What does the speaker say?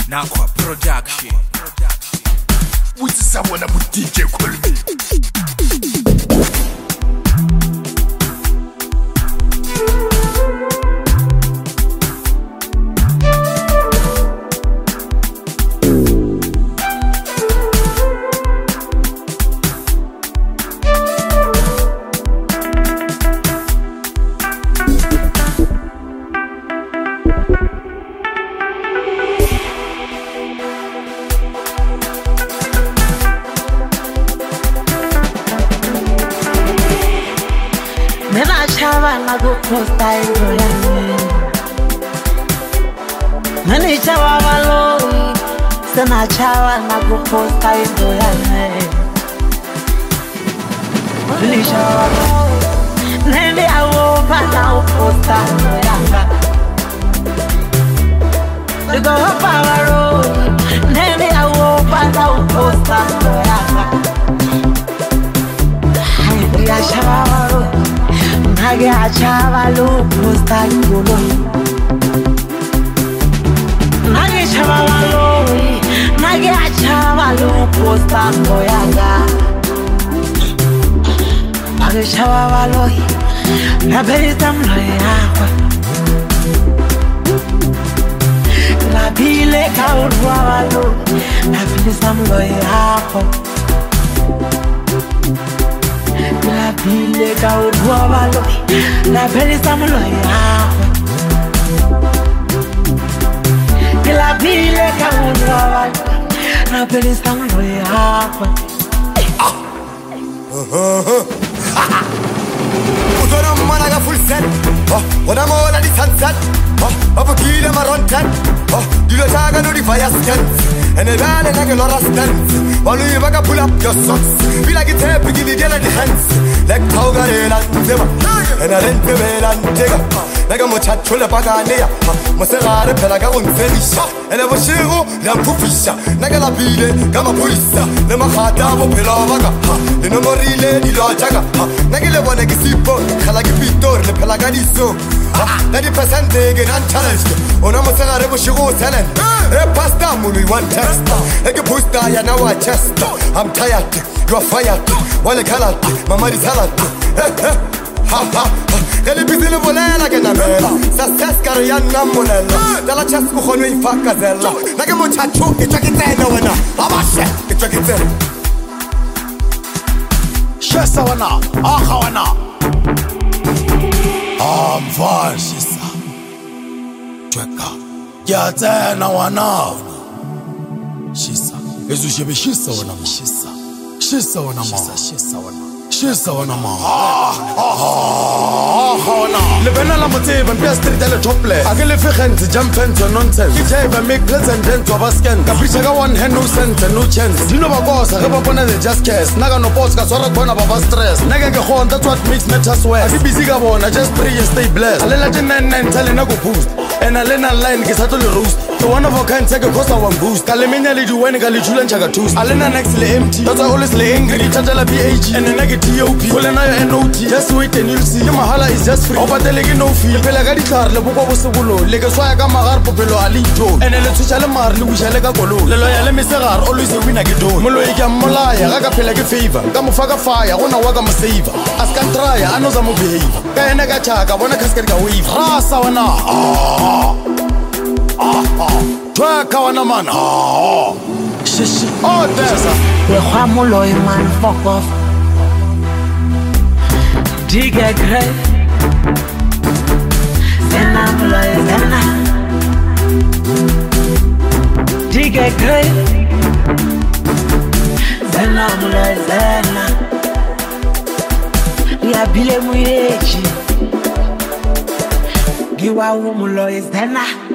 Nakwa Production. Which is someone about DJ Colby. Never chava na go costa iroyane. Mani chava valoi, sena chava na go costa iroyane. Mani chava valoi, nende awo pana o costa iroyanga. Digo pavaro, nende awo pana o costa iroyanga. Hai ya chava valoi. Nage achava lo costa golo. Nage achava lo, nage achava lo costa goyanga. Nage achava lo, na beritam lo yakwa. La bile kaurwa lo, na beritam lo yakwa. La bile ka urwa valo, la beli samulo ya. La bile ka urwa valo, la beli samulo ya. Udora managa full set. Ona mola di sunset. Abukile marontan. You the taga no di fire stand. And the valley like a lot of stands. While you back pull up your socks. Feel like it's happy, give the the hands. Like Taugarela, and I didn't give it and take up. Like a muchacho paganea. Masera pelaga un felisha. And I was shiro, Lampufisha. Nagala bile, Gama Pulisa. Nemahada, Pelavaga. The Nomorile, the Lojaga. Nagala one exisipo, Kalaki Pitor, the Pelaganiso. 90% again unchallenged. On a Masera Rebushiro talent. A pasta, Mulu, one test. Like a pusta, ya now I chest. I'm tired, you're fired. While I cannot, my money's salad. Ha ha. Ele bizile volena che na mela. Success cariana monella. Dalla chesco con i fa casella. Naga muchacho che c'è che te no wena. Abashe che c'è che te. Shesa wana. Aha wana. Shisa. Tweka. Ya tena wana. Shisa. Ezu shebe shisa wana shisa. Shisa wana ma. Shisa wana. Shisa wana ma. Lebena la motive and best street the tople. Agile figent jump into nonsense. Kijaiva make president of us can. Capricha ga one hand no sense no chance. You know about boss, I have upon the just case. Naga no boss, cause I bona baba stress. Naga get home, that's what makes me just sweat. I busy ga one, I just pray and stay blessed. I let 99 tell na go boost. And I let a line get to the roost. The one of a kind take a cost of one boost. Kalemina li do when I got you and chaga tools. I let next lay empty. That's always lay angry, Tadala PH and a negative TOP. Pull an NOT. Just wait and you'll see. Mahala is just free. Over the leg no feel. Pelagadi car, the book was a bulo. Legaswaga Magar Popelo Alito. And a little Chalamar, Louis Alegagolo. The loyal Miserar always a winner get done. Moloika Molaya, Raga Pelag favor. Gamufaga fire, one a wagam saver. As can try, I know some behavior. Kayanaga Chaga, one a casket wave. Rasawana. Tweka wana man. Shishi. Oh, there's a. The Hamuloy man, fuck off. Dig a grave. Then I'm like, then I. Dig a grave. Then I'm like, then I. Ya bile muyechi. Giwa umuloy, then I.